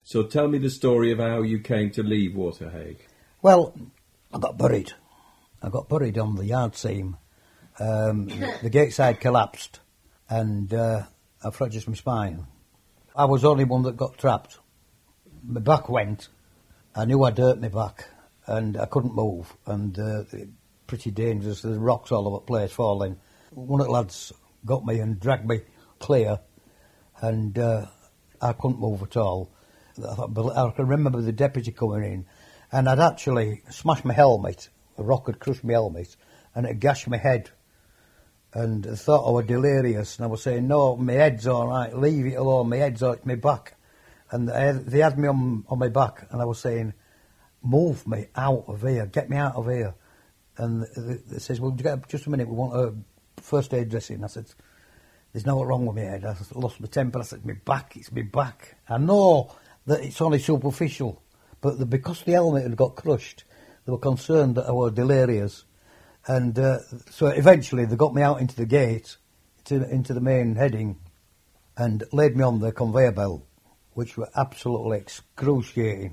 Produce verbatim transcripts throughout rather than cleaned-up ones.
So tell me the story of how you came to leave Waterhague. Well, I got buried. I got buried on the yard seam. Um, the, the gate side collapsed and uh, I fractured my spine. I was the only one that got trapped. My back went. I knew I'd hurt my back and I couldn't move. And uh, pretty dangerous. There's rocks all over the place falling. One of the lads got me and dragged me clear and uh, I couldn't move at all. I, thought, I can remember the deputy coming in and I'd actually smashed my helmet. The rock had crushed my helmet and it gashed my head. And I thought I was delirious and I was saying, no, my head's all right, leave it alone, my head's all right, my back. And they, they had me on, on my back and I was saying, move me out of here, get me out of here. And they, they says, well, just a minute, we want a first aid dressing. I said, there's nothing wrong with my head. I lost my temper. I said, my back, it's my back. I know that it's only superficial, but the, because the helmet had got crushed, they were concerned that I was delirious. And uh, so eventually they got me out into the gate, to, into the main heading, and laid me on the conveyor belt, which were absolutely excruciating.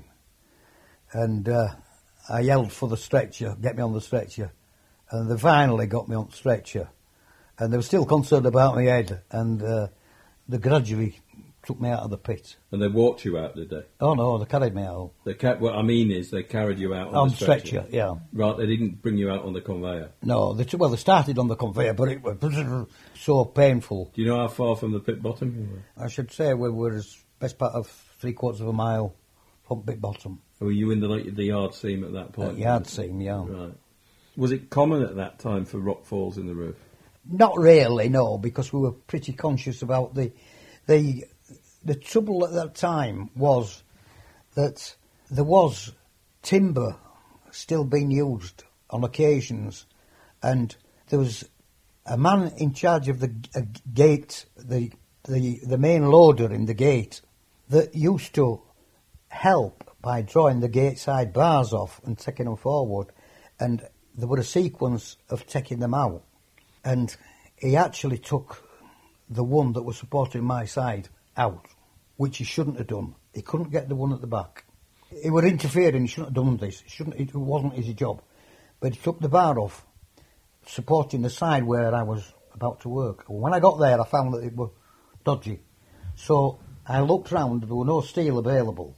And uh, I yelled for the stretcher, get me on the stretcher. And they finally got me on the stretcher. And they were still concerned about my head, and uh, they gradually took me out of the pit. And they walked you out, did they? Oh no, they carried me out. They ca- what I mean is they carried you out on, on the stretcher. stretcher, yeah. Right, they didn't bring you out on the conveyor. No, they, well, they started on the conveyor, but it was so painful. Do you know how far from the pit bottom you were? I should say we were as best part of three quarters of a mile from pit bottom. Were you in the like, the yard seam at that point? At yard seam, yeah. Right. Was it common at that time for rock falls in the roof? Not really, no, because we were pretty conscious about the the the trouble at that time was that there was timber still being used on occasions, and there was a man in charge of the uh, gate, the the the main loader in the gate, that used to help by drawing the gate side bars off and taking them forward, and there were a sequence of taking them out. And he actually took the one that was supporting my side out, which he shouldn't have done. He couldn't get the one at the back. He was interfering, he shouldn't have done this. It, shouldn't, it wasn't his job. But he took the bar off, supporting the side where I was about to work. When I got there, I found that it was dodgy. So I looked round, there were no steel available.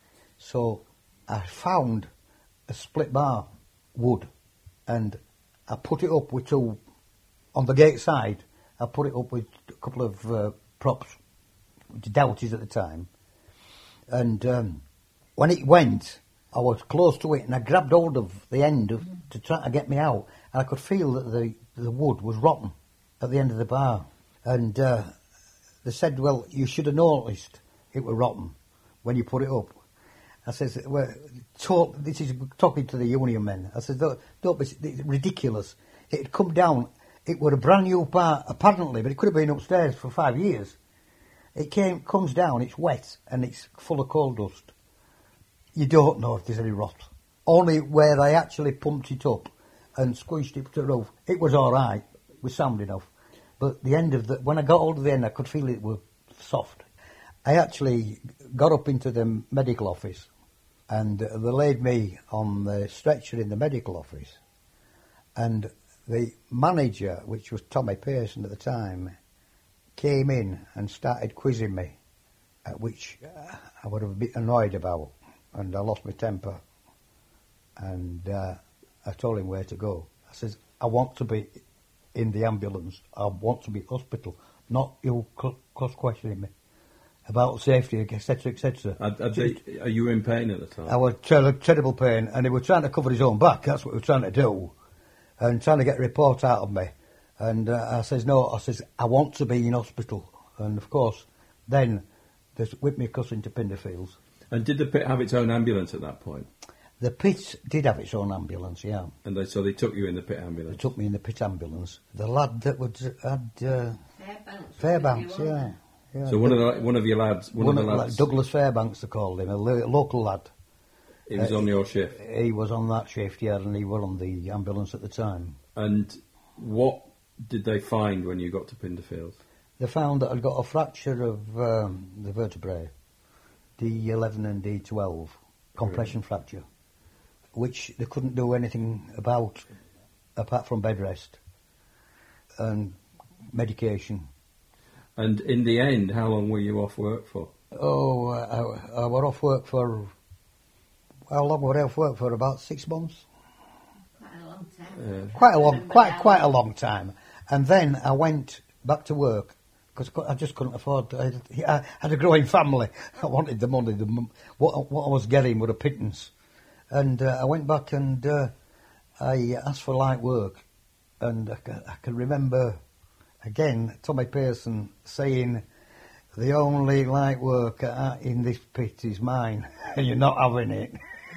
So I found a split bar wood, and I put it up with two. On the gate side, I put it up with a couple of uh, props, Doughtys at the time. And um, when it went, I was close to it, and I grabbed hold of the end of, to try to get me out. And I could feel that the, the wood was rotten at the end of the bar. And uh, they said, well, you should have noticed it was rotten when you put it up. I says, well, talk, this is talking to the union men. I said, don't, don't be it's ridiculous. It had come down. It was a brand new part, apparently, but it could have been upstairs for five years. It came, comes down, it's wet, and it's full of coal dust. You don't know if there's any rot. Only where I actually pumped it up and squished it to the roof, it was all right, it was sound enough. But the end of the, when I got hold of the end, I could feel it was soft. I actually got up into the medical office, and they laid me on the stretcher in the medical office, and the manager, which was Tommy Pearson at the time, came in and started quizzing me, at which I was a bit annoyed about, and I lost my temper. And uh, I told him where to go. I says, I want to be in the ambulance. I want to be hospital, not you cross-questioning me about safety, et cetera, et cetera. Are, are, they, are you in pain at the time? I was ter- terrible pain, and he was trying to cover his own back. That's what he was trying to do. And trying to get a report out of me. And uh, I says, no, I says, I want to be in hospital. And of course, then they whipped me cousin to Pinderfields. And did the pit have its own ambulance at that point? The pit did have its own ambulance, yeah. And they, so they took you in the pit ambulance? They took me in the pit ambulance. The lad that would had... Uh, Fairbanks. Fairbanks, yeah, yeah. So one of the, one of your lads... One, one of the of, lads... Douglas Fairbanks, they called him, a lo- local lad. He was uh, on your shift? He was on that shift, yeah, and he was on the ambulance at the time. And what did they find when you got to Pinderfields? They found that I'd got a fracture of um, the vertebrae, D eleven and D twelve, compression really? fracture, which they couldn't do anything about apart from bed rest and medication. And in the end, how long were you off work for? Oh, I, I were off work for, how long were I off work for? About six months. Quite a long time. Yeah. Quite a long, quite quite a long time. And then I went back to work because I just couldn't afford. I had, I had a growing family. I wanted the money. The what what I was getting were a pittance, and uh, I went back and uh, I asked for light work, and I can, I can remember again Tommy Pearson saying, "The only light work in this pit is mine, and you're not having it."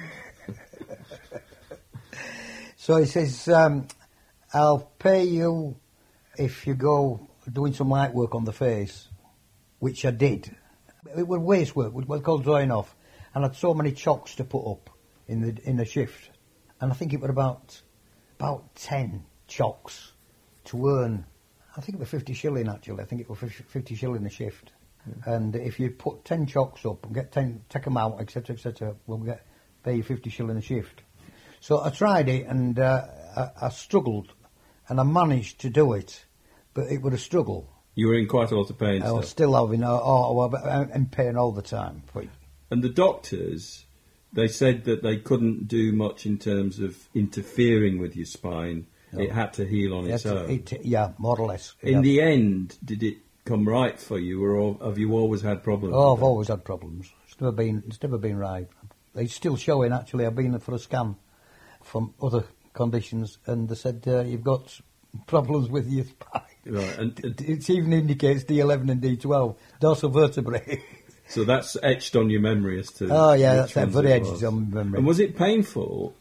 So he says, um, "I'll pay you if you go doing some light work on the face," which I did. It was waste work, it was called drawing off, and I had so many chocks to put up in the in the shift, and I think it was about about ten chocks to earn. I think it was fifty shilling actually. I think it was fifty shilling a shift. Yeah. And if you put ten chocks up and get ten, take them out, et cetera, et cetera, we'll get pay you fifty shilling a shift. So I tried it, and uh, I, I struggled, and I managed to do it, but it was a struggle. You were in quite a lot of pain. I still. was still having, uh, oh, I'm in pain all the time. And the doctors, they said that they couldn't do much in terms of interfering with your spine. No. It had to heal on it its to, own. It, yeah, more or less. In yeah. the end, did it come right for you, or have you always had problems? Oh, with I've it? always had problems. It's never been. It's never been right. It's still showing. Actually, I've been for a scan from other conditions, and they said uh, you've got problems with your spine. Right, and, and it even indicates D eleven and D twelve, dorsal vertebrae. So that's etched on your memory as to. Oh yeah, which that's ones very it etched was. on my memory. And was it painful?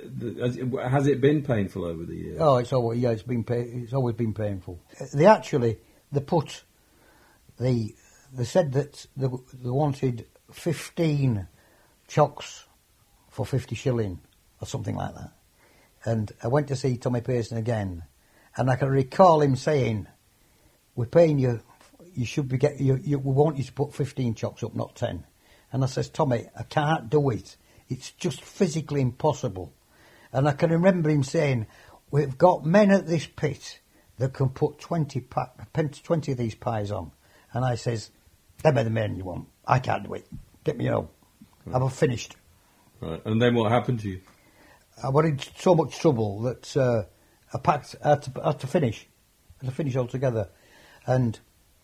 Has it been painful over the years? Oh, it's always yeah, it's been pa- it's always been painful. They actually they put the they said that they, they wanted fifteen chocks for fifty shilling or something like that. And I went to see Tommy Pearson again, and I can recall him saying, "We're paying you. You should be get. You, you, we want you to put fifteen chocks up, not ten." And I says, "Tommy, I can't do it. It's just physically impossible." And I can remember him saying, "We've got men at this pit that can put twenty, pa- twenty of these pies on." And I says, "Them are the men you want. I can't do it. Get me home. Right. I'm finished." Right. And then what happened to you? I was in so much trouble that uh, I packed. I had, to, I had to finish. I had to finish altogether. And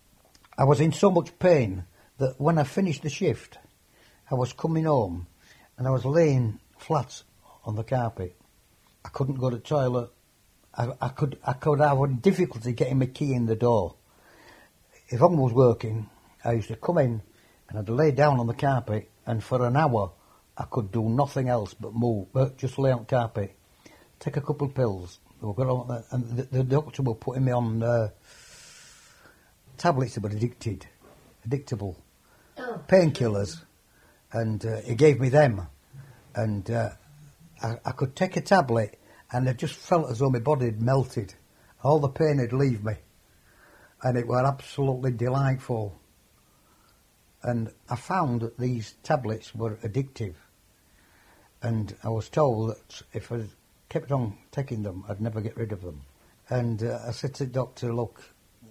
I was in so much pain that when I finished the shift, I was coming home and I was laying flat on the carpet. I couldn't go to the toilet. I, I could I could have difficulty getting my key in the door. If I was working, I used to come in and I'd lay down on the carpet, and for an hour I could do nothing else but move, but just lay on the carpet, take a couple of pills, and the, the doctor was putting me on uh, tablets that were addicted, addictable, Oh. painkillers, and uh, he gave me them, and uh, I, I could take a tablet, and I just felt as though my body had melted, all the pain had leave me, and it was absolutely delightful. And I found that these tablets were addictive, and I was told that if I kept on taking them, I'd never get rid of them. And uh, I said to the doctor, "Look,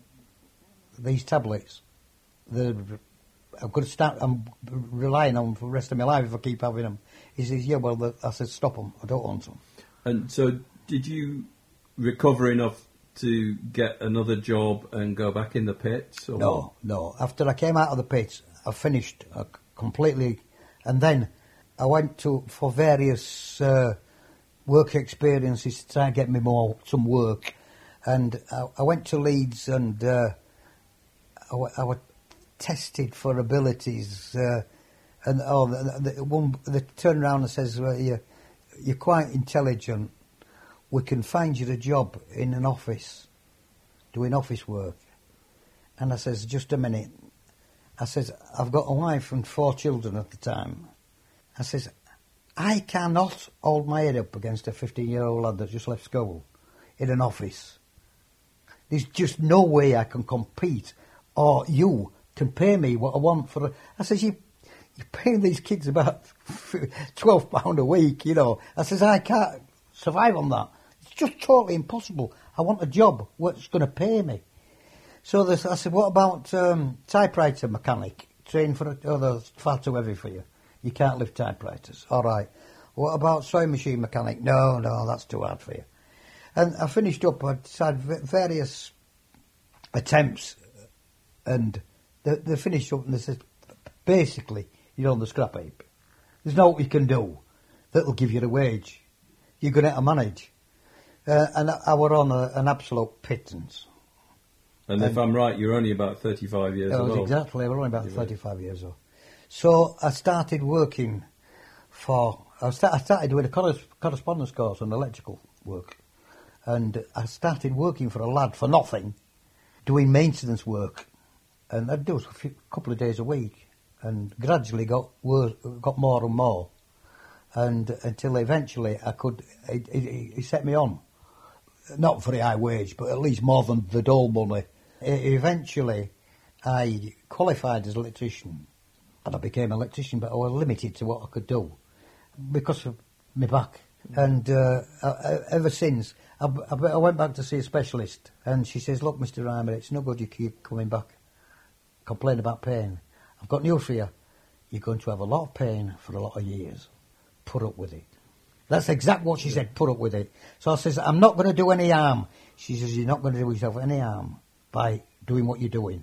these tablets, they're, I'm going to start. I'm relying on them for the rest of my life if I keep having them." He says, "Yeah, well," the, I said, "Stop them. I don't want them." And so, did you recover enough to get another job and go back in the pits? Or No, what? no. After I came out of the pits, I finished uh, completely, and then I went to for various uh, work experiences to try and get me more some work, and I, I went to Leeds, and uh, I, w- I was tested for abilities, uh, and oh, the, the one they turned around and says, "Well, you're, you're quite intelligent. We can find you a job in an office, doing office work." And I says, "Just a minute." I says, "I've got a wife and four children at the time." I says, "I cannot hold my head up against a fifteen-year-old lad that just left school in an office. There's just no way I can compete, or you can pay me what I want for a..." I says, you, you're paying these kids about twelve pounds a week, you know. I says, I can't survive on that. It's just totally impossible. I want a job. What's going to pay me? So this, I said, what about um, typewriter mechanic? Train for, oh, that's far too heavy for you. You can't lift typewriters. All right. What about sewing machine mechanic? No, no, that's too hard for you. And I finished up, I had various attempts, and they, they finished up and they said, basically, you're on the scrap heap. There's no what you can do that'll give you the wage. You're going to have to manage. Uh, and I, I were on a, an absolute pittance. And, and if I'm right, you're only about thirty-five years old. Exactly, I was only about thirty-five years old. So I started working for, I, start, I started doing a corres- correspondence course on electrical work. And I started working for a lad for nothing, doing maintenance work. And I'd do it a few, couple of days a week. And gradually got wor- got more and more. And until eventually I could, he, he, he set me on. Not for a high wage, but at least more than the dole money. E- eventually I qualified as an electrician. And I became an electrician, but I was limited to what I could do because of my back. And uh, I, ever since, I, I went back to see a specialist, and she says, look, Mister Rymer, it's no good you keep coming back, complaining about pain. I've got news for you. You're going to have a lot of pain for a lot of years. Put up with it. That's exactly what she said, put up with it. So I says, I'm not going to do any harm. She says, you're not going to do yourself any harm by doing what you're doing.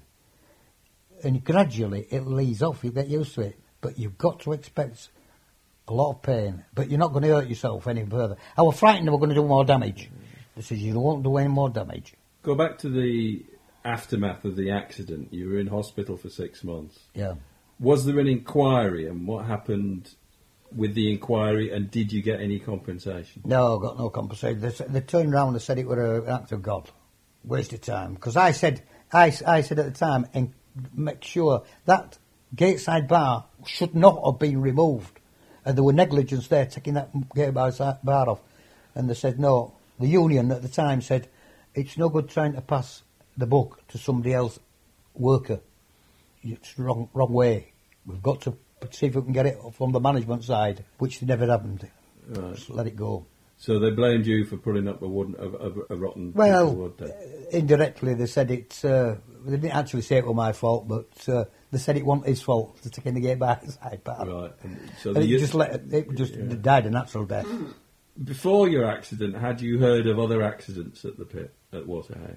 And gradually it'll ease off, you get used to it. But you've got to expect a lot of pain. But you're not going to hurt yourself any further. I was frightened they were going to do more damage. They said, you won't do any more damage. Go back to the aftermath of the accident. You were in hospital for six months. Yeah. Was there an inquiry, and what happened with the inquiry, and did you get any compensation? No, I got no compensation. They, they turned round and said it was an act of God. Waste of time. Because I said, I, I said at the time, and make sure that gateside bar should not have been removed. And there were negligence there taking that gateside bar off. And they said, no. The union at the time said, it's no good trying to pass the book to somebody else, worker. It's the wrong, wrong way. We've got to see if we can get it from the management side, which never happened. Right. Just let it go. So they blamed you for putting up a, wooden, a, a, a rotten Well, wood there. indirectly they said it, uh, they didn't actually say it was my fault, but uh, they said it wasn't his fault to take in the gate back side part. Right. And so And the, it just let it, it just yeah. died a natural death. Before your accident, had you heard of other accidents at the pit at Waterhay?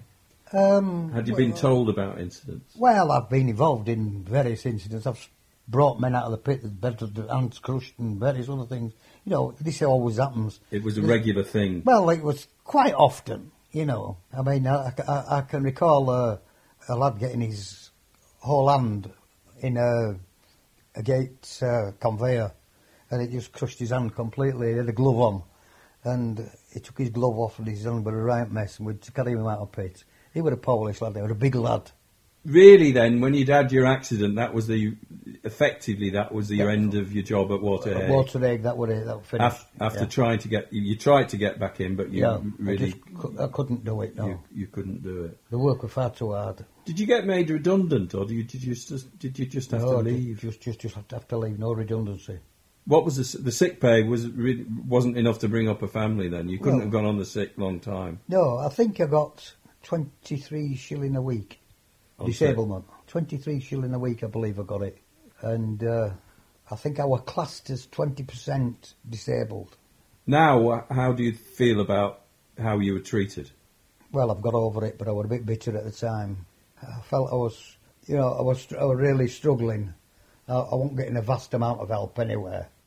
Um, Had you well, been told about incidents? Well, I've been involved in various incidents. I've brought men out of the pit, the hands crushed and various other things. You know, this always happens. It was a regular thing. Well, it was quite often, you know. I mean, I, I, I can recall uh, a lad getting his whole hand in a, a gate uh, conveyor, and it just crushed his hand completely. He had a glove on, and he took his glove off, and his hand was a right mess, and we'd carry him out of pit. He was a Polish lad, he was a big lad. Really, then, when you'd had your accident, that was the effectively that was the yeah. end of your job at Waterhay. At Waterhay, that was it. That was finished. After, after yeah. trying to get, you, you tried to get back in, but you yeah, really I, just, I couldn't do it. No, you, you couldn't do it. The work was far too hard. Did you get made redundant, or did you, did you just did you just have no, to leave? Just, just, just have to leave. No redundancy. What was the, the sick pay? Was re, wasn't enough to bring up a family. Then you couldn't well, have gone on the sick long time. No, I think I got twenty-three shilling a week. On disablement. Sick. twenty-three shilling a week, I believe I got it. And uh, I think I was classed as twenty percent disabled. Now, how do you feel about how you were treated? Well, I've got over it, but I was a bit bitter at the time. I felt I was, you know, I was, I was really struggling. I, I wasn't getting a vast amount of help anywhere.